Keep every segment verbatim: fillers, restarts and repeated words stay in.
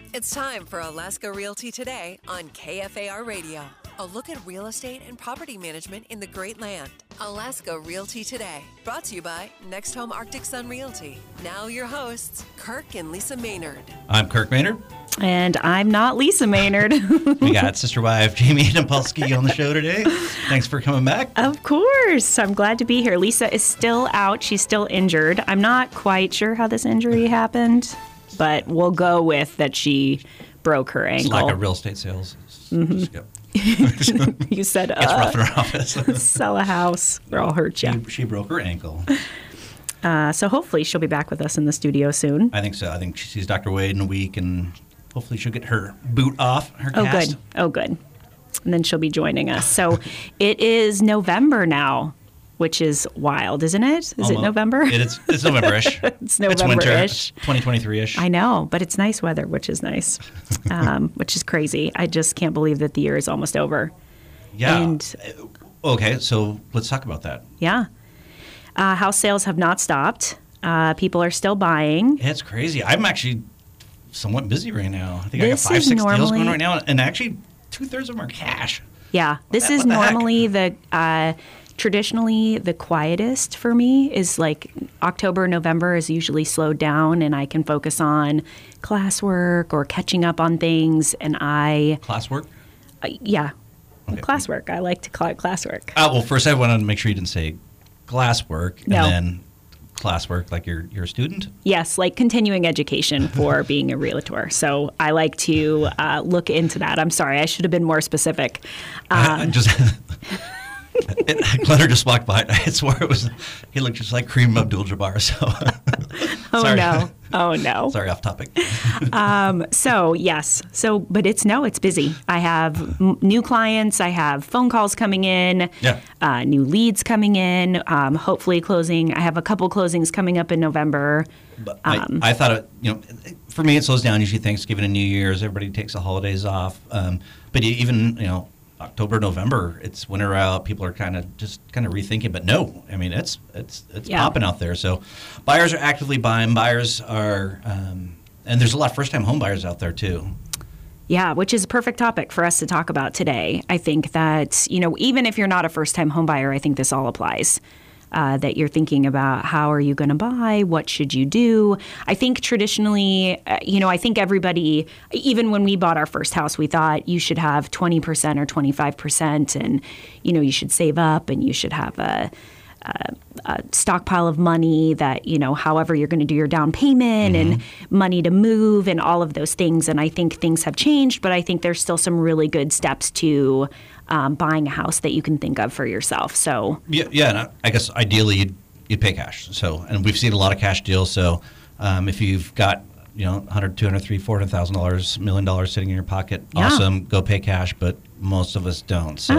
It's time for Alaska Realty Today on K F A R Radio. A look at real estate and property management in the Great Land. Alaska Realty Today, brought to you by Next Home Arctic Sun Realty. Now your hosts, Kirk and Lisa Maynard. I'm Kirk Maynard. And I'm not Lisa Maynard. We got sister wife Jamie Napolsky on the show today. Thanks for coming back. Of course. I'm glad to be here. Lisa is still out. She's still injured. I'm not quite sure how this injury happened, but we'll go with that she broke her ankle. It's like a real estate sales. Mm-hmm. Just go. You said, It's uh, rough in her office. Sell a house or I'll hurt you. She, she broke her ankle. Uh, so hopefully she'll be back with us in the studio soon. I think so. I think she sees Doctor Wade in a week, and hopefully she'll get her boot off, her Oh, cast. good. Oh, good. And then she'll be joining us. So it is November now, which is wild, isn't it? Is Almost. it November? It is, it's November-ish. It's It's winter. November-ish. twenty twenty-three-ish. I know, but it's nice weather, which is nice, um, which is crazy. I just can't believe that the year is almost over. Yeah. And, okay, so let's talk about that. yeah. Uh, house sales have not stopped. Uh, people are still buying. It's crazy. I'm actually somewhat busy right now. I think This I got five, is six deals normally- going right now, and actually two-thirds of them are cash. Yeah, this What the- is what the heck? normally the uh, traditionally the quietest for me. Is like October, November is usually slowed down, and I can focus on classwork or catching up on things. And I, Classwork? uh, yeah, Okay. classwork. I like to call it classwork. Uh, well, first I wanted to make sure you didn't say glasswork, No. and then classwork like you're you're a student. Yes, like continuing education for being a realtor. So I like to uh, look into that. I'm sorry, I should have been more specific. I, I Um, just it, Glenn just walked by. I swore it was he looked just like Kareem Abdul-Jabbar. So oh sorry. no, oh no. Sorry, off topic. So yes, so but it's no, it's busy. I have m- new clients. I have phone calls coming in. Yeah. Uh, new leads coming in. Um, hopefully closing. I have a couple closings coming up in November. But Um, I, I thought it, you know, for me it slows down usually Thanksgiving and New Year's. Everybody takes the holidays off. Um, but e- even you know October, November, it's winter out. People are kind of just kind of rethinking. But no, I mean it's it's it's Yeah. popping out there. So buyers are actively buying. Buyers are, um, and there's a lot of first time home buyers out there too. Yeah, which is a perfect topic for us to talk about today. I think that, you know, even if you're not a first-time homebuyer, I think this all applies. Uh, that you're thinking about how are you going to buy? What should you do? I think traditionally, uh, you know, I think everybody, even when we bought our first house, we thought you should have twenty percent or twenty-five percent and, you know, you should save up and you should have a, a, a stockpile of money that, you know, however you're going to do your down payment and money to move and all of those things. And I think things have changed, but I think there's still some really good steps to um, buying a house that you can think of for yourself. So Yeah, yeah. And I, I guess ideally you'd you'd pay cash. So, and we've seen a lot of cash deals. So, um, if you've got you know one hundred, two hundred, three hundred, four hundred thousand dollars, million dollars sitting in your pocket, Yeah. awesome. Go pay cash. But most of us don't. So,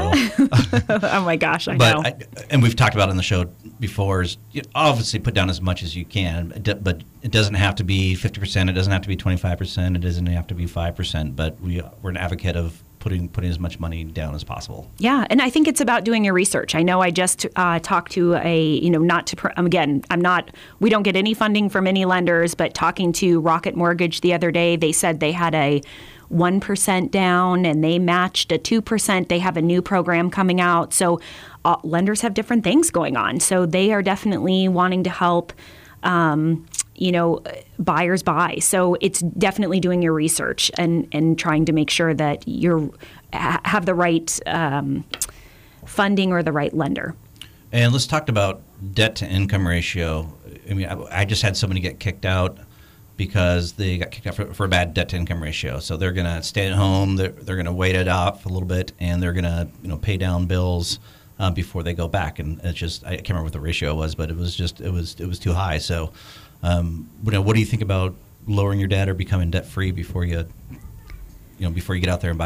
oh my gosh, I but know. I, and we've talked about it on the show before. Is you obviously put down as much as you can, but it- but it doesn't have to be fifty percent. It doesn't have to be twenty-five percent. It doesn't have to be five percent. But we we're an advocate of putting putting as much money down as possible. Yeah, and I think it's about doing your research. I know I just uh, talked to a, you know, not to, pr- um, again, I'm not, we don't get any funding from any lenders, but talking to Rocket Mortgage the other day, they said they had a one percent down and they matched a two percent. They have a new program coming out. So uh, lenders have different things going on. So they are definitely wanting to help um, you know, buyers buy. So it's definitely doing your research and, and trying to make sure that you ha- have the right um, funding or the right lender. And let's talk about debt to income ratio. I mean, I, I just had somebody get kicked out because they got kicked out for, for a bad debt to income ratio. So they're going to stay at home. They're, they're going to wait it off a little bit, and they're going to you know pay down bills uh, before they go back. And it's just I can't remember what the ratio was, but it was just it was it was too high. So. Um, you know, what do you think about lowering your debt or becoming debt free before you, you know, before you get out there and buy a house?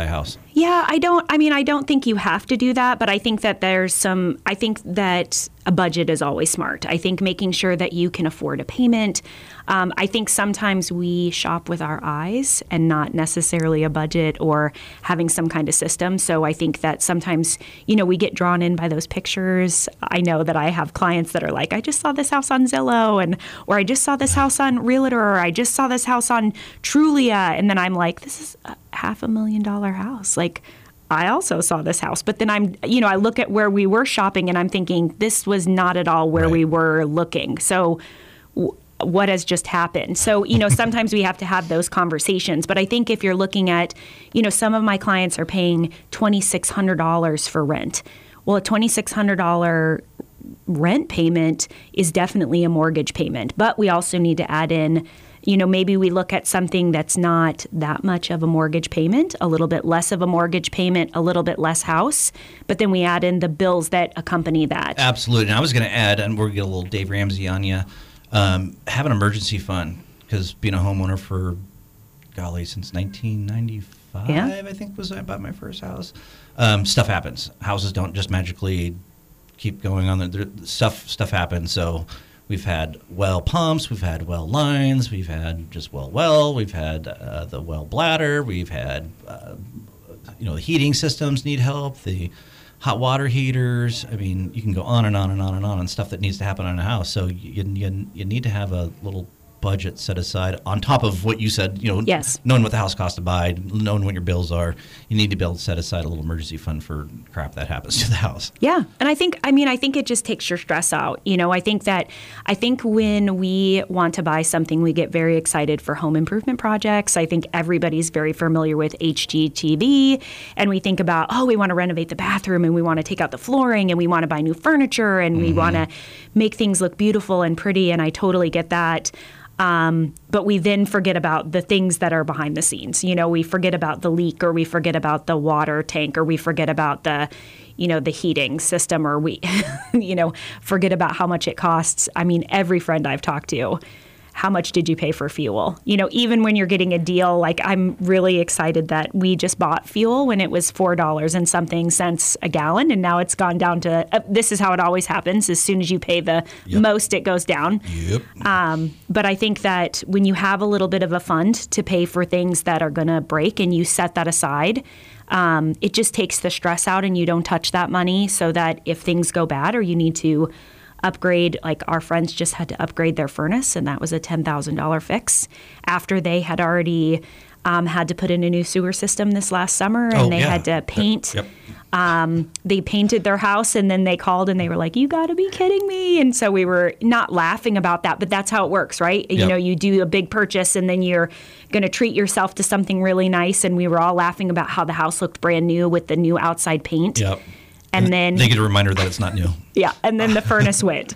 Yeah, I don't, I mean, I don't think you have to do that, but I think that there's some, I think that a budget is always smart. I think making sure that you can afford a payment. Um, I think sometimes we shop with our eyes and not necessarily a budget or having some kind of system. So I think that sometimes, you know, we get drawn in by those pictures. I know that I have clients that are like, I just saw this house on Zillow, and or I just saw this house on Realtor, or I just saw this house on Trulia. And then I'm like, this is a half a million dollar house. Like, I also saw this house, but then I'm, you know, I look at where we were shopping and I'm thinking this was not at all where right. we were looking. So w- what has just happened? So, you know, sometimes we have to have those conversations, but I think if you're looking at, you know, some of my clients are paying twenty-six hundred dollars for rent. Well, a twenty-six hundred dollars rent payment is definitely a mortgage payment, but we also need to add in, you know, maybe we look at something that's not that much of a mortgage payment, a little bit less of a mortgage payment, a little bit less house, but then we add in the bills that accompany that. Absolutely. And I was going to add, and we're going to get a little Dave Ramsey on you, um, have an emergency fund, because being a homeowner for, golly, since nineteen ninety-five, yeah. I think was I bought my first house. Um, stuff happens. Houses don't just magically keep going on. The stuff, stuff happens. So we've had well pumps, we've had well lines, we've had just well well, we've had uh, the well bladder, we've had, uh, you know, the heating systems need help, the hot water heaters. I mean, you can go on and on and on and on on stuff that needs to happen in a house. So you, you, you need to have a little budget set aside on top of what you said, you know, yes. knowing what the house costs to buy, knowing what your bills are. You need to be able to set aside a little emergency fund for crap that happens to the house. Yeah. And I think, I mean, I think it just takes your stress out. You know, I think that, I think when we want to buy something, we get very excited for home improvement projects. I think everybody's very familiar with H G T V, and we think about, oh, we want to renovate the bathroom, and we want to take out the flooring, and we want to buy new furniture, and mm-hmm. we want to make things look beautiful and pretty. And I totally get that. Um, but we then forget about the things that are behind the scenes. You know, we forget about the leak, or we forget about the water tank, or we forget about the, you know, the heating system, or we, you know, forget about how much it costs. I mean, every friend I've talked to, how much did you pay for fuel? You know, even when you're getting a deal, like I'm really excited that we just bought fuel when it was four dollars and something cents a gallon. And now it's gone down to, uh, this is how it always happens. As soon as you pay the yep. most, it goes down. Yep. Um, but I think that when you have a little bit of a fund to pay for things that are going to break, and you set that aside, um, it just takes the stress out, and you don't touch that money, so that if things go bad or you need to upgrade, like our friends just had to upgrade their furnace, and that was a ten thousand dollars fix after they had already um, had to put in a new sewer system this last summer, and oh, they yeah. had to paint. Yep. Um, they painted their house, and then they called and they were like, you got to be kidding me. And so we were not laughing about that, but that's how it works, right? Yep. You know, you do a big purchase, and then you're going to treat yourself to something really nice. And we were all laughing about how the house looked brand new with the new outside paint. Yep. And, and then they get a reminder that it's not new. Yeah. And then the furnace went.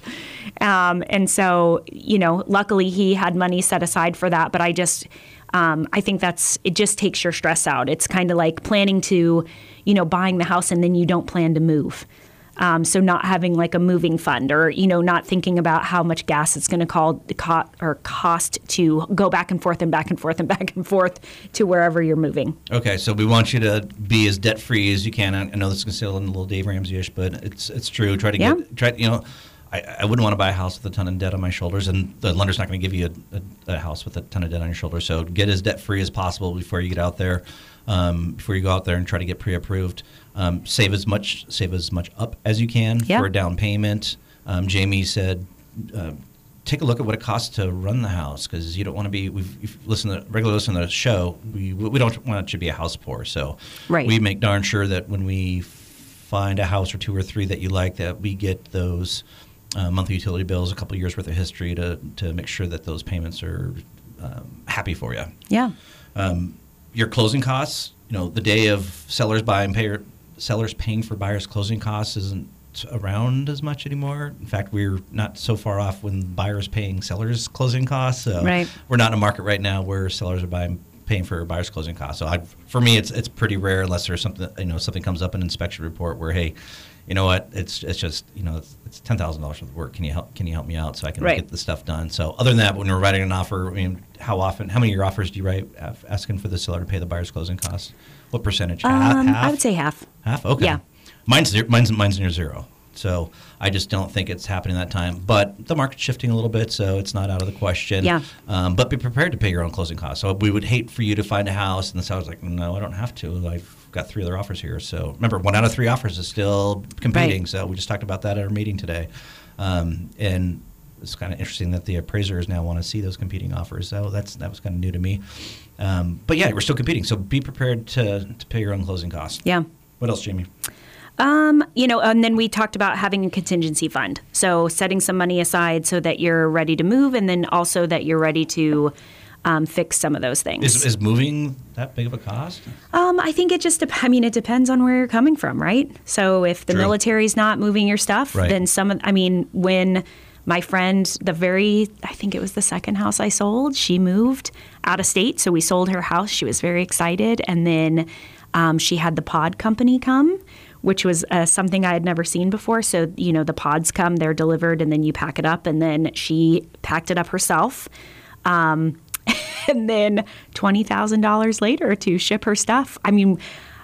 Um, and so, you know, luckily he had money set aside for that. But I just, um, I think that's, it just takes your stress out. It's kind of like planning to, you know, buying the house, and then you don't plan to move. Um, so not having like a moving fund, or, you know, not thinking about how much gas it's going to call co- or cost to go back and forth and back and forth and back and forth to wherever you're moving. Okay, so we want you to be as debt free as you can. I know this is going to sound a little Dave Ramsey-ish, but it's it's true. Try to yeah. get try you know. I, I wouldn't want to buy a house with a ton of debt on my shoulders, and the lender's not going to give you a, a, a house with a ton of debt on your shoulders. So get as debt free as possible before you get out there. Um, before you go out there and try to get pre-approved, um, save as much save as much up as you can yeah. for a down payment. Um, Jamie said, uh, take a look at what it costs to run the house, because you don't want to be. We've, we've listened to regularly listen to the show. We we don't want it to be a house poor, so right. we make darn sure that when we find a house or two or three that you like, that we get those uh, monthly utility bills, a couple of years worth of history to to make sure that those payments are um, happy for you. Yeah. Um, Your closing costs, you know, the day of sellers buying, pay, sellers paying for buyers' closing costs isn't around as much anymore. In fact, we're not so far off when buyers paying sellers' closing costs. So right. we're not in a market right now where sellers are buying paying for buyer's closing costs. So I, for me, it's it's pretty rare unless there's something, you know, something comes up in an inspection report where, hey, you know what, it's it's just, you know, it's, it's ten thousand dollars worth of work. Can you help Can you help me out so I can right. get the stuff done? So other than that, when we're writing an offer, I mean, how often, how many of your offers do you write asking for the seller to pay the buyer's closing costs? What percentage? Half? Um, half? I would say half. Half? Okay. Yeah. Mine's, zero, mine's, mine's near zero. So I just don't think it's happening that time. But the market's shifting a little bit, so it's not out of the question. Yeah. Um, but be prepared to pay your own closing costs. So we would hate for you to find a house, and the seller's like, no, I don't have to. I've got three other offers here. So remember, one out of three offers is still competing. Right. So we just talked about that at our meeting today. Um, and it's kind of interesting that the appraisers now want to see those competing offers. So that's that was kind of new to me. Um, but yeah, we're still competing. So be prepared to, to pay your own closing costs. Yeah. What else, Jamie? Um, you know, and then we talked about having a contingency fund. So setting some money aside so that you're ready to move, and then also that you're ready to um, fix some of those things. Is, is moving that big of a cost? Um, I think it just, dep- I mean, it depends on where you're coming from, right? So if the True. military's not moving your stuff, right. then some of, I mean, when my friend, the very, I think it was the second house I sold, she moved out of state. So we sold her house. She was very excited. And then um, she had the pod company come, which was uh, something I had never seen before. So, you know, the pods come, they're delivered, and then you pack it up. And then she packed it up herself. Um, and then twenty thousand dollars later to ship her stuff. I mean,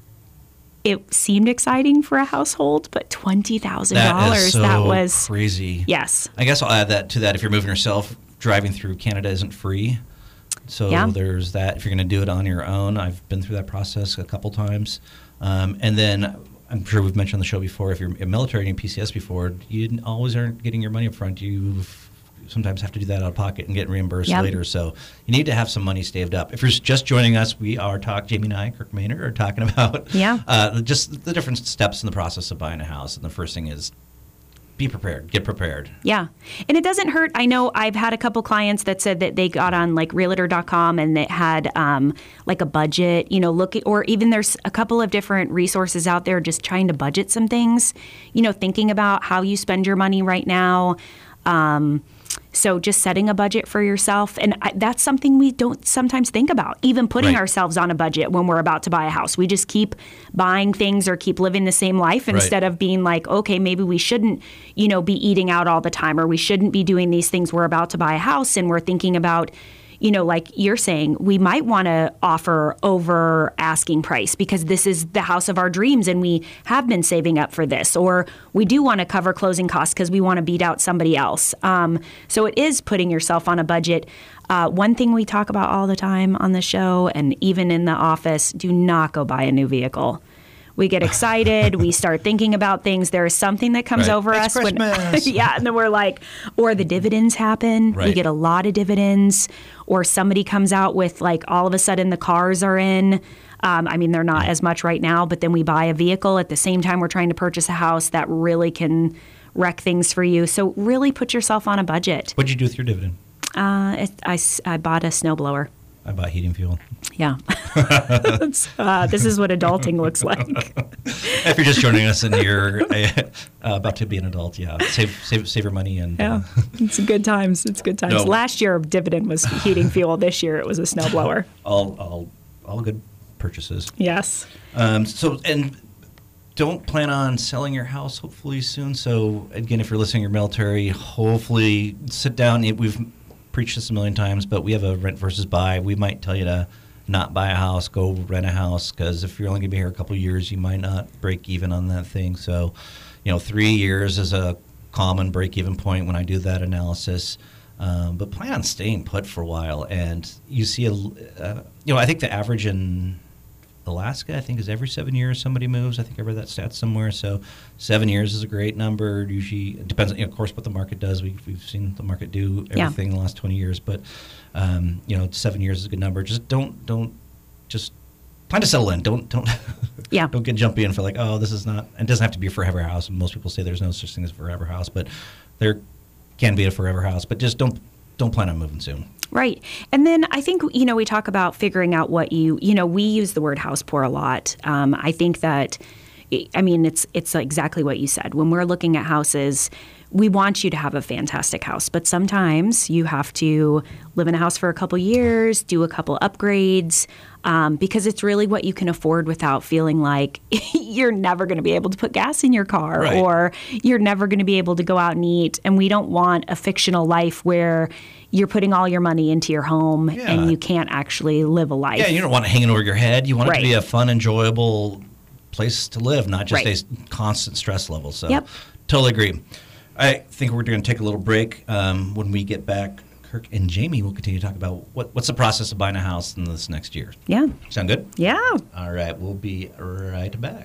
it seemed exciting for a household, but twenty thousand dollars, that, is so that was crazy. Yes. I guess I'll add that to that. If you're moving yourself, driving through Canada isn't free. So yeah. there's that. If you're going to do it on your own, I've been through that process a couple times. Um, and then I'm sure we've mentioned on the show before, if you're a military and P C S before, you always aren't getting your money up front. You sometimes have to do that out of pocket and get reimbursed yep. later. So you need to have some money saved up. If you're just joining us, we are talking, Jamie and I, Kirk Maynard, are talking about yeah. uh, just the different steps in the process of buying a house. And the first thing is be prepared. Get prepared. Yeah. And it doesn't hurt. I know I've had a couple clients that said that they got on like realtor dot com and it had um, like a budget, you know, look at, or even there's a couple of different resources out there just trying to budget some things, you know, thinking about how you spend your money right now. Um, So just setting a budget for yourself. And I, that's something we don't sometimes think about, even putting right. ourselves on a budget when we're about to buy a house. We just keep buying things or keep living the same life right. instead of being like, okay, maybe we shouldn't, you know, be eating out all the time, or we shouldn't be doing these things. We're about to buy a house and we're thinking about, you know, like you're saying, we might want to offer over asking price because this is the house of our dreams and we have been saving up for this, or we do want to cover closing costs because we want to beat out somebody else. Um, so it is putting yourself on a budget. Uh, one thing we talk about all the time on the show and even in the office, do not go buy a new vehicle. We get excited. We start thinking about things. There is something that comes right. over it's us. Christmas. When, yeah, and then we're like, or the dividends happen. Right. We get a lot of dividends. Or somebody comes out with like all of a sudden the cars are in. Um, I mean, they're not as much right now, but then we buy a vehicle at the same time we're trying to purchase a house that really can wreck things for you. So really put yourself on a budget. What'd you do with your dividend? Uh, it, I, I bought a snowblower. I bought heating fuel. Yeah. uh, this is what adulting looks like. If you're just joining us and you're uh, about to be an adult, yeah, save save save your money and yeah, uh, it's good times. It's good times. No. Last year, dividend was heating fuel. This year, it was a snowblower. all all all good purchases. Yes. Um, so and don't plan on selling your house hopefully soon. So again, if you're listening, you're military, hopefully sit down. We've preached this a million times, but we have a rent versus buy. We might tell you to not buy a house, go rent a house, because if you're only going to be here a couple of years, you might not break even on that thing. So, you know, three years is a common break-even point when I do that analysis. Um, but plan on staying put for a while. And you see, a, uh, you know, I think the average in Alaska, I think, is every seven years somebody moves. I think I read that stat somewhere. So seven years is a great number. Usually it depends, you know, of course, what the market does. We, we've seen the market do everything Yeah. in the last twenty years. But, um, you know, seven years is a good number. Just don't, don't, just plan to settle in. Don't, don't, Yeah. don't get jumpy and feel like, oh, this is not, it doesn't have to be a forever house. Most people say there's no such thing as a forever house, but there can be a forever house. But just don't, don't plan on moving soon. Right. And then I think, you know, we talk about figuring out what you, you know, we use the word house poor a lot. Um, I think that, I mean, it's it's exactly what you said. When we're looking at houses, we want you to have a fantastic house, but sometimes you have to live in a house for a couple years, do a couple upgrades, um, because it's really what you can afford without feeling like you're never going to be able to put gas in your car, right, or you're never going to be able to go out and eat. And we don't want a fictional life where you're putting all your money into your home yeah. and you can't actually live a life. Yeah, you don't want it hanging over your head. You want right. it to be a fun, enjoyable place to live, not just right. a constant stress level. So yep. totally agree. I think we're going to take a little break. Um, when we get back, Kirk and Jamie will continue to talk about what, what's the process of buying a house in this next year. Yeah. Sound good? Yeah. All right. We'll be right back.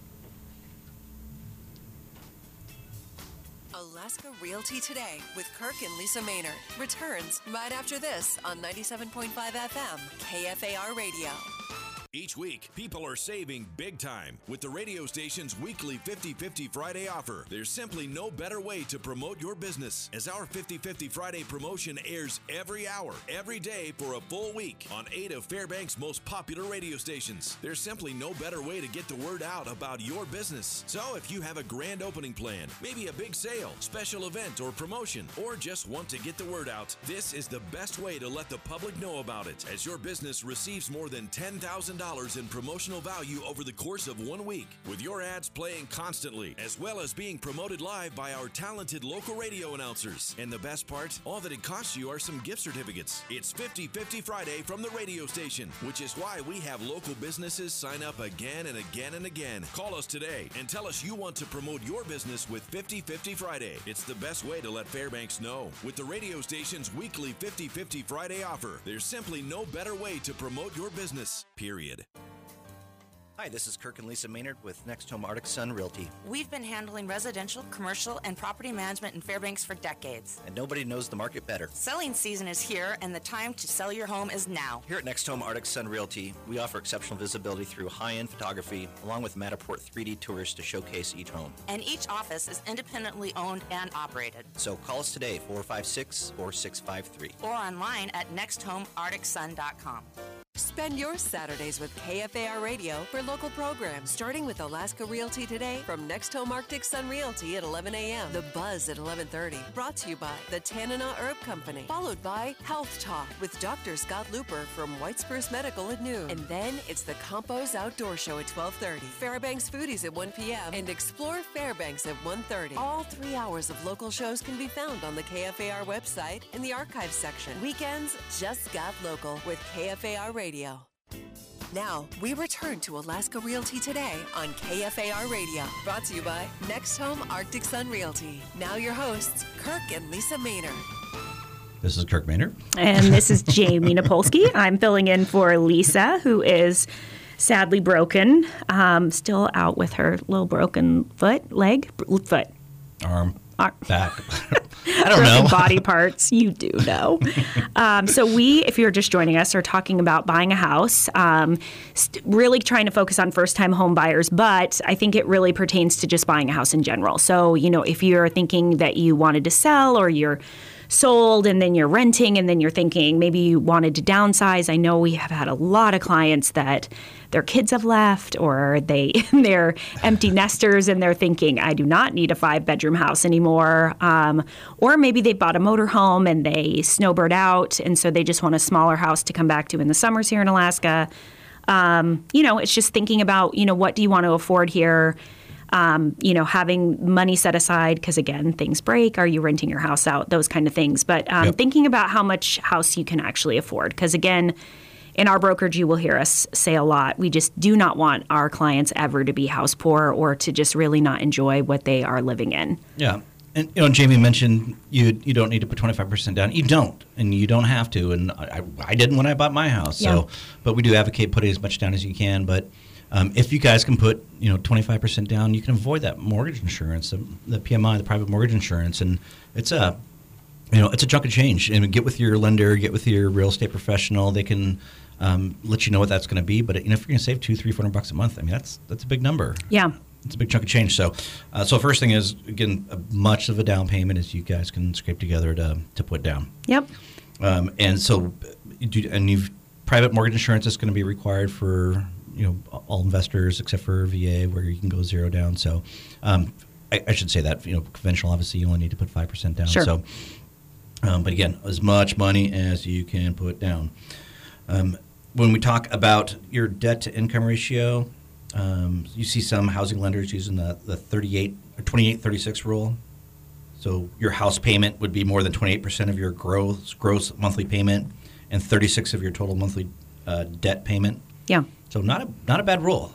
Alaska Realty Today with Kirk and Lisa Maynard returns right after this on ninety-seven point five F M, K F A R Radio. Each week, people are saving big time with the radio station's weekly fifty fifty Friday offer. There's simply no better way to promote your business, as our fifty fifty Friday promotion airs every hour, every day for a full week on eight of Fairbanks' most popular radio stations. There's simply no better way to get the word out about your business. So if you have a grand opening plan, maybe a big sale, special event, or promotion, or just want to get the word out, this is the best way to let the public know about it, as your business receives more than ten thousand dollars in promotional value over the course of one week, with your ads playing constantly, as well as being promoted live by our talented local radio announcers. And the best part, all that it costs you are some gift certificates. It's fifty fifty Friday from the radio station, which is why we have local businesses sign up again and again and again. Call us today and tell us you want to promote your business with fifty fifty Friday. It's the best way to let Fairbanks know. With the radio station's weekly fifty fifty Friday offer, there's simply no better way to promote your business, period. Hi, this is Kirk and Lisa Maynard with Next Home Arctic Sun Realty. We've been handling residential, commercial, and property management in Fairbanks for decades. And nobody knows the market better. Selling season is here, and the time to sell your home is now. Here at Next Home Arctic Sun Realty, we offer exceptional visibility through high-end photography, along with Matterport three D tours to showcase each home. And each office is independently owned and operated. So call us today, four five six, four six five three. Or online at next home arctic sun dot com. Spend your Saturdays with K F A R Radio for local programs, starting with Alaska Realty Today from Next Home Arctic Sun Realty at eleven a.m. The Buzz at eleven thirty, brought to you by the Tanana Herb Company, followed by Health Talk with Doctor Scott Looper from White Spruce Medical at noon. And then it's the Campos Outdoor Show at twelve thirty, Fairbanks Foodies at one p.m., and Explore Fairbanks at one thirty. All three hours of local shows can be found on the K F A R website in the archives section. Weekends just got local with K F A R Radio. Radio. Now, we return to Alaska Realty Today on K F A R Radio, brought to you by Next Home Arctic Sun Realty. Now your hosts, Kirk and Lisa Maynard. This is Kirk Maynard. And this is Jamie Napolsky. I'm filling in for Lisa, who is sadly broken, um, still out with her little broken foot, leg, foot. Arm, Arm. back. I don't broken know. Body parts. You do know. um, so we, if you're just joining us, are talking about buying a house, um, st- really trying to focus on first-time home buyers, but I think it really pertains to just buying a house in general. So, you know, if you're thinking that you wanted to sell, or you're sold and then you're renting, and then you're thinking maybe you wanted to downsize. I know we have had a lot of clients that their kids have left, or they they're empty nesters and they're thinking, I do not need a five bedroom house anymore. Um, or maybe they bought a motorhome and they snowbird out, and so they just want a smaller house to come back to in the summers here in Alaska. Um, you know, it's just thinking about, you know, what do you want to afford here? Um, you know, having money set aside, because again, things break. Are you renting your house out? Those kind of things. But um, yep. thinking about how much house you can actually afford. Because again, in our brokerage, you will hear us say a lot. We just do not want our clients ever to be house poor, or to just really not enjoy what they are living in. Yeah. And, you know, Jamie mentioned you you don't need to put twenty-five percent down. You don't, and you don't have to. And I, I didn't when I bought my house. Yeah. So, but we do advocate putting as much down as you can. But Um, if you guys can put, you know, twenty-five percent down, you can avoid that mortgage insurance, the, the P M I, the private mortgage insurance, and it's a, you know, it's a chunk of change. And get with your lender, get with your real estate professional. They can um, let you know what that's going to be. But you know, if you're going to save two, three, four hundred bucks a month, I mean, that's that's a big number. Yeah, it's a big chunk of change. So, uh, so first thing is, again, a much of a down payment as you guys can scrape together to to put down. Yep. Um, and so, and you've private mortgage insurance is going to be required for, you know, all investors except for V A, where you can go zero down. So um, I, I should say that, you know, conventional, obviously, you only need to put five percent down. Sure. So, um, but again, as much money as you can put down. Um, when we talk about your debt-to-income ratio, um, you see some housing lenders using the, the thirty-eight or twenty-eight thirty-six rule. So your house payment would be more than twenty-eight percent of your gross gross monthly payment and thirty-six of your total monthly uh, debt payment. Yeah. So not a not a bad rule.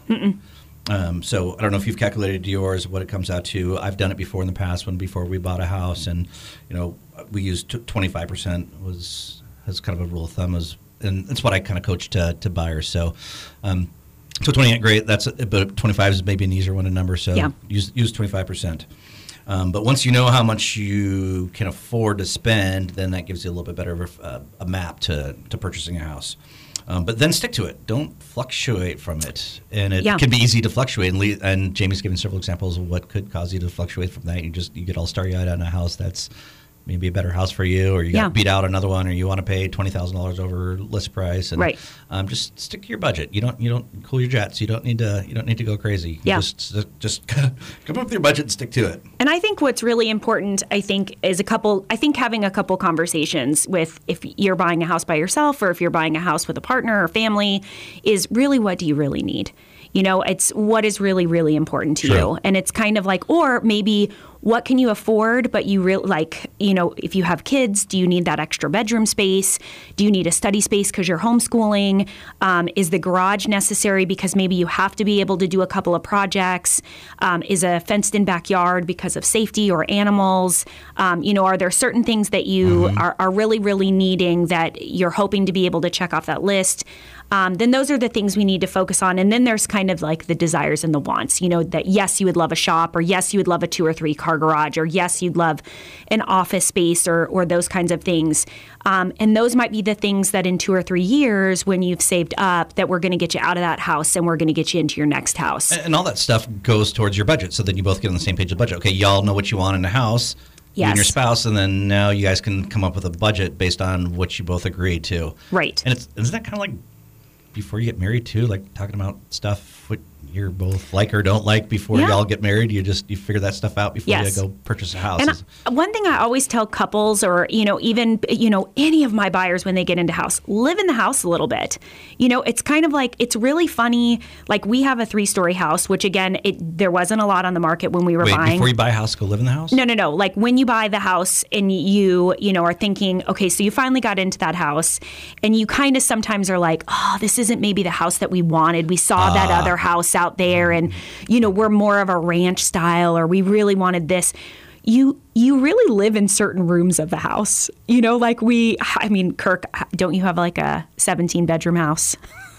Um, so I don't know if you've calculated yours, what it comes out to. I've done it before in the past when before we bought a house, and you know we used twenty-five percent was as kind of a rule of thumb, was, and that's what I kind of coach to, to buyers. So. Um, So twenty-eight, great. That's but twenty-five is maybe an easier one to number. So yeah. use use twenty-five percent. Um, but once you know how much you can afford to spend, then that gives you a little bit better of a, a map to, to purchasing a house. Um, but then stick to it. Don't fluctuate from it. And it yeah. can be easy to fluctuate. And, le- and Jamie's given several examples of what could cause you to fluctuate from that. You just you get all starry-eyed on a house that's maybe a better house for you, or you got yeah. beat out another one, or you want to pay twenty thousand dollars over list price. And, right. Um, just stick to your budget. You don't you don't cool your jets. You don't need to you don't need to go crazy. You yeah. Just just come up with your budget and stick to it. And I think what's really important, I think, is a couple. I think having a couple conversations with, if you're buying a house by yourself or if you're buying a house with a partner or family, is really, what do you really need? You know, it's what is really, really important to True. you. And it's kind of like, or maybe what can you afford, but you really like, you know, if you have kids, do you need that extra bedroom space? Do you need a study space because you're homeschooling? Um, is the garage necessary because maybe you have to be able to do a couple of projects? Um, is a fenced-in backyard because of safety or animals? Um, you know, are there certain things that you mm-hmm. are, are really, really needing that you're hoping to be able to check off that list? Um, then those are the things we need to focus on. And then there's kind of like the desires and the wants, you know, that yes, you would love a shop, or yes, you would love a two or three car garage, or yes, you'd love an office space, or or those kinds of things. Um, and those might be the things that in two or three years, when you've saved up, that we're going to get you out of that house and we're going to get you into your next house. And, and all that stuff goes towards your budget. So then you both get on the same page of budget. Okay, y'all know what you want in a house. You Yes. and your spouse, and then now you guys can come up with a budget based on what you both agreed to. Right. And it's isn't that kind of like before you get married too, like talking about stuff what you're both like or don't like before Yeah. y'all get married? You just you figure that stuff out before Yes. you go purchase a house. And I, one thing I always tell couples, or you know, even you know, any of my buyers when they get into house, live in the house a little bit. You know, it's kind of like, it's really funny. Like, we have a three-story house, which again, it there wasn't a lot on the market when we were Wait, buying. before you buy a house, go live in the house? No, no, no. Like, when you buy the house and you, you know, are thinking, okay, so you finally got into that house, and you kind of sometimes are like, oh, this isn't maybe the house that we wanted. We saw that Ah. other house out there, and you know, we're more of a ranch style, or we really wanted this. You you really live in certain rooms of the house. You know, like we, I mean, Kirk, don't you have like a seventeen bedroom house?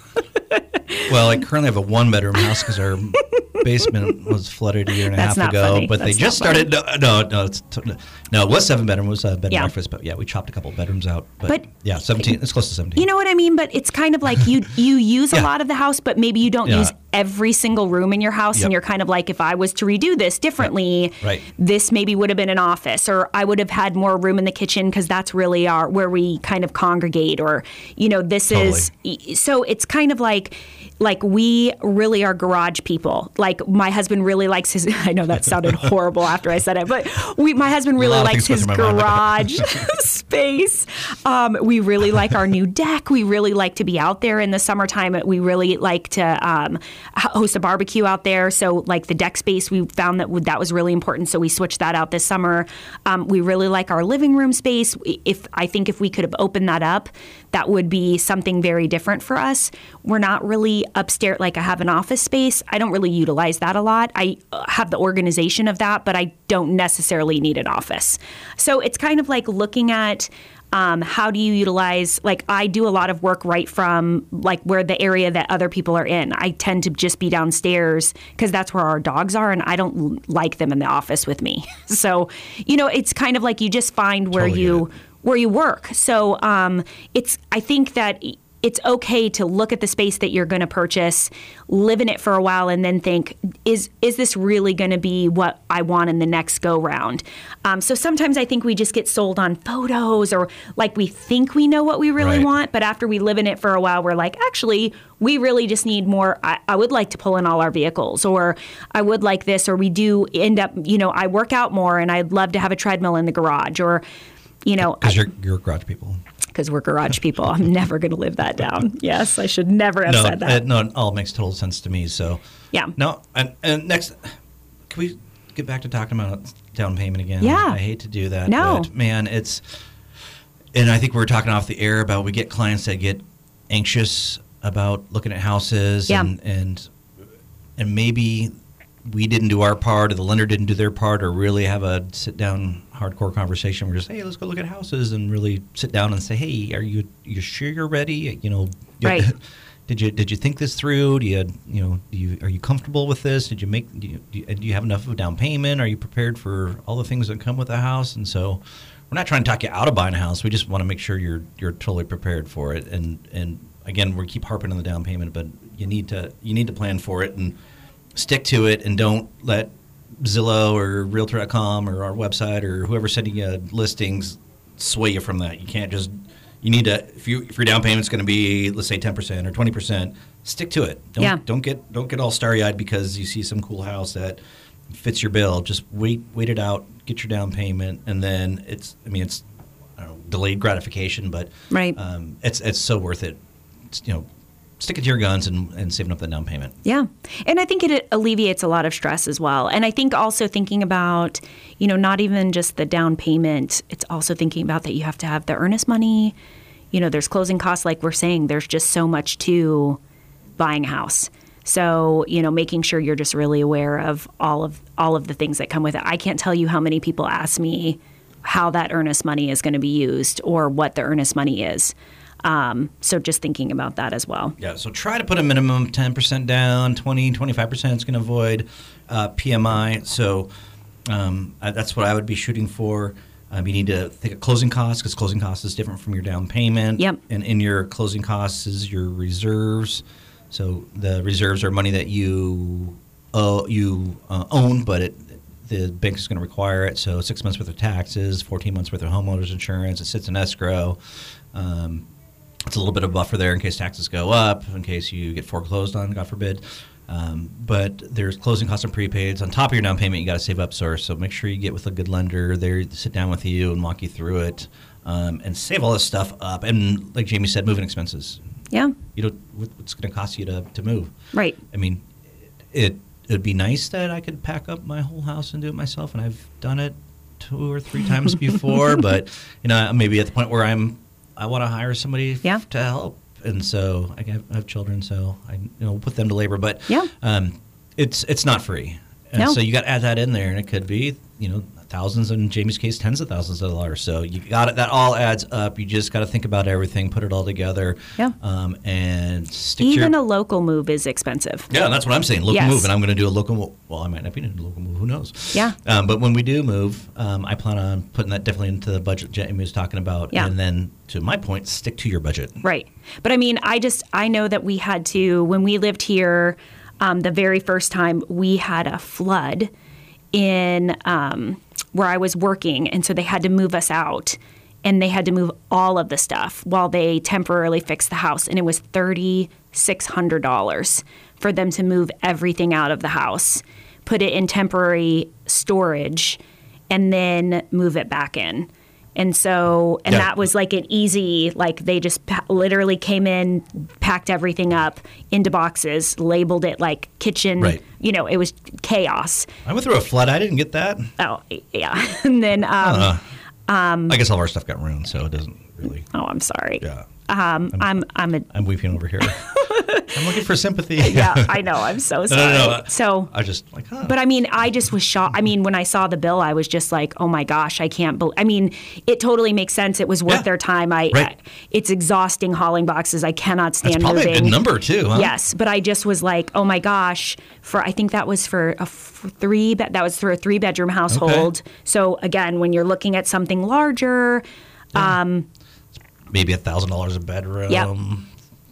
Well, I currently have a one-bedroom house because our basement was flooded a year and a That's half not ago. funny. But That's they just not funny. started. No, no, no, it's t- no. It was seven bedroom. It was a bed and Yeah. breakfast. But yeah, we chopped a couple bedrooms out. But, But- yeah, seventeen. It's close to seventeen. You know what I mean? But it's kind of like you you use Yeah. a lot of the house, but maybe you don't Yeah. use every single room in your house. Yep. And you're kind of like, if I was to redo this differently, Right. this maybe would have been an office, or I would have had more room in the kitchen because that's really our where we kind of congregate, or you know, this is so it's kind of like like we really are garage people. Like, my husband really likes his. I know that sounded horrible after I said it, but we my husband really lot of likes things his go through my mind. garage space. Um, we really like our new deck. We really like to be out there in the summertime. We really like to um, host a barbecue out there. So, like, the deck space, we found that that was really important. So we switched that out this summer. Um, we really like our living room space. If I think if we could have opened that up, that would be something very different for us. We're not really upstairs. Like, I have an office space. I don't really utilize that a lot. I have the organization of that, but I don't necessarily need an office. So it's kind of like looking at um, how do you utilize, like, I do a lot of work right from like where the area that other people are in. I tend to just be downstairs because that's where our dogs are, and I don't like them in the office with me. So, you know, it's kind of like you just find where Totally you get it. where you work. So um, it's I think that it's okay to look at the space that you're going to purchase, live in it for a while, and then think, is is this really going to be what I want in the next go round? Um, so sometimes I think we just get sold on photos, or like we think we know what we really Right. want, but after we live in it for a while, we're like, actually, we really just need more. I, I would like to pull in all our vehicles, or I would like this, or we do end up, you know, I work out more and I'd love to have a treadmill in the garage, or, you know. Because you're, you're garage people. Because we're garage people. I'm never going to live that down. Yes, I should never have no, said that. It, no, it all makes total sense to me. So Yeah. No, and, and next, can we get back to talking about down payment again? Yeah. I hate to do that. No. But man, it's, and I think we were talking off the air about we get clients that get anxious about looking at houses, Yeah. and and and maybe we didn't do our part, or the lender didn't do their part, or really have a sit down hardcore conversation. We're just, hey, let's go look at houses, and really sit down and say, hey, are you you sure you're ready? You know, Right. Did you did you think this through? Do you you know do you are you comfortable with this? Did you make do you, do you, do you have enough of a down payment? Are you prepared for all the things that come with a house? And so we're not trying to talk you out of buying a house. We just want to make sure you're you're totally prepared for it. And and again, we keep harping on the down payment, but you need to you need to plan for it and stick to it, and don't let Zillow or Realtor dot com or our website or whoever's sending you listings sway you from that. You can't just you need to if you if your down payment's going to be, let's say, ten percent or twenty percent, stick to it. Don't Yeah. don't get don't get all starry-eyed because you see some cool house that fits your bill. Just wait wait it out, get your down payment, and then it's I mean it's I don't know, delayed gratification, but Right. um, it's it's so worth it. It's, you know, sticking to your guns and, and saving up the down payment. Yeah. And I think it alleviates a lot of stress as well. And I think also thinking about, you know, not even just the down payment, it's also thinking about that you have to have the earnest money. You know, there's closing costs, like we're saying, there's just so much to buying a house. So, you know, making sure you're just really aware of all of all of the things that come with it. I can't tell you how many people ask me how that earnest money is going to be used or what the earnest money is. Um, so just thinking about that as well. Yeah, so try to put a minimum of ten percent down, twenty, twenty-five percent is going to avoid uh, P M I. So um, I, that's what I would be shooting for. Um, you need to think of closing costs, because closing costs is different from your down payment. Yep. And in your closing costs is your reserves. So the reserves are money that you uh, you uh, own, but it, the bank is going to require it. So six months worth of taxes, fourteen months worth of homeowners insurance. It sits in escrow. Um, It's a little bit of a buffer there in case taxes go up, in case you get foreclosed on, God forbid. Um, but there's closing costs and prepaids. On top of your down payment, you got to save up source. So make sure you get with a good lender. They sit down with you and walk you through it, um, and save all this stuff up. And like Jamie said, moving expenses. Yeah. You know, what, what's going to cost you to, to move? Right. I mean, it it would be nice that I could pack up my whole house and do it myself, and I've done it two or three times before. But you know, maybe at the point where I'm I want to hire somebody f- Yeah. to help, and so I have, I have children, so I you know put them to labor. But Yeah. um, it's it's not free, and No. so you got to add that in there, and it could be you know thousands, in Jamie's case, tens of thousands of dollars. So you got it. That all adds up. You just got to think about everything, put it all together, Yeah. um, and stick Even to a your, local move is expensive. yeah, that's what I'm saying. Local Yes. move, and I'm going to do a local move. Well, I might not be doing a local move. Who knows? Yeah. Um, but when we do move, um, I plan on putting that definitely into the budget Jamie was talking about. Yeah. And then, to my point, stick to your budget. Right. But I mean, I just, I know that we had to, when we lived here, um, the very first time we had a flood in um, where I was working. And so they had to move us out. And they had to move all of the stuff while they temporarily fixed the house. And it was three thousand six hundred dollars for them to move everything out of the house, put it in temporary storage, and then move it back in. And so, and Yeah. that was like an easy, like they just pa- literally came in, packed everything up into boxes, labeled it like kitchen, Right. you know, it was chaos. I went through a flood. I didn't get that. Oh, yeah. And then, um, Uh, I guess all of our stuff got ruined, so it doesn't really. oh, I'm sorry. Yeah. Um, I'm, I'm a, I'm weeping over here. I'm looking for sympathy. yeah, I know. I'm so No, sorry. no, no. So, I was just like, huh. but I mean, I just was shocked. I mean, when I saw the bill, I was just like, oh my gosh, I can't believe. I mean, it totally makes sense. It was worth Yeah. their time. I, Right. I, it's exhausting hauling boxes. I cannot stand That's probably moving. a good number, too, huh? Yes, but I just was like, oh my gosh. For I think that was for a f- three. Be- that was for a three bedroom household. So again, when you're looking at something larger, um, Maybe a thousand dollars a bedroom. Yep.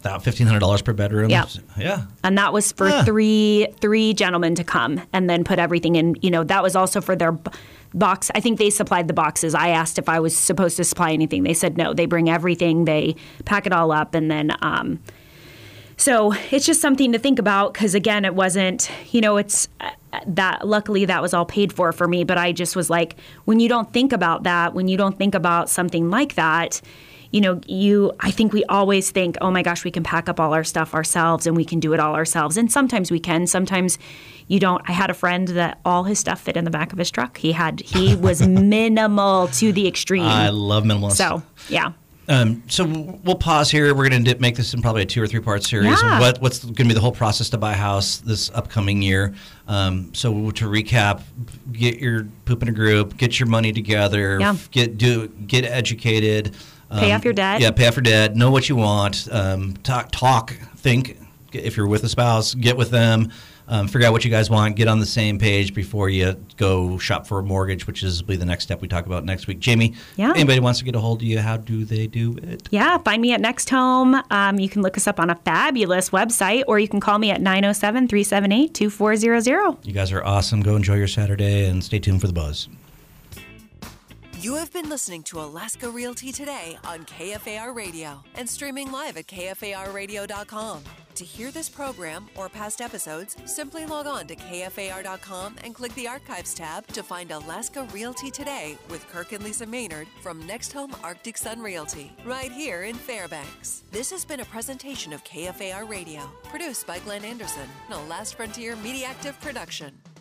fifteen hundred dollars per bedroom. Yep. Yeah. And that was for Yeah. three three gentlemen to come and then put everything in. You know, that was also for their b- box. I think they supplied the boxes. I asked if I was supposed to supply anything. They said no. They bring everything. They pack it all up. And then, um, so it's just something to think about because, again, it wasn't, you know, it's uh, that luckily that was all paid for for me. But I just was like, when you don't think about that, when you don't think about something like that, you know, you, I think we always think, oh my gosh, we can pack up all our stuff ourselves and we can do it all ourselves. And sometimes we can, sometimes you don't. I had a friend that all his stuff fit in the back of his truck. He had, he was minimal to the extreme. I love minimalist. So, yeah. Um, so we'll pause here. We're going to make this in probably a two or three part series. Yeah. What, what's going to be the whole process to buy a house this upcoming year? Um, so to recap, get your poop in a group, get your money together, Yeah. get do get educated. Pay um, off your debt. Yeah, pay off your debt. Know what you want. Um, talk, talk, think. If you're with a spouse, get with them. Um, figure out what you guys want. Get on the same page before you go shop for a mortgage, which is will be the next step we talk about next week. Jamie, Yeah. anybody wants to get a hold of you, how do they do it? Yeah, find me at Next Home. Um, you can look us up on a fabulous website, or you can call me at nine oh seven, three seven eight, two four zero zero. You guys are awesome. Go enjoy your Saturday and stay tuned for the buzz. You have been listening to Alaska Realty Today on K F A R Radio and streaming live at K F A R radio dot com. To hear this program or past episodes, simply log on to K F A R dot com and click the Archives tab to find Alaska Realty Today with Kirk and Lisa Maynard from Next Home Arctic Sun Realty, right here in Fairbanks. This has been a presentation of K F A R Radio, produced by Glenn Anderson, and a Last Frontier Media Active production.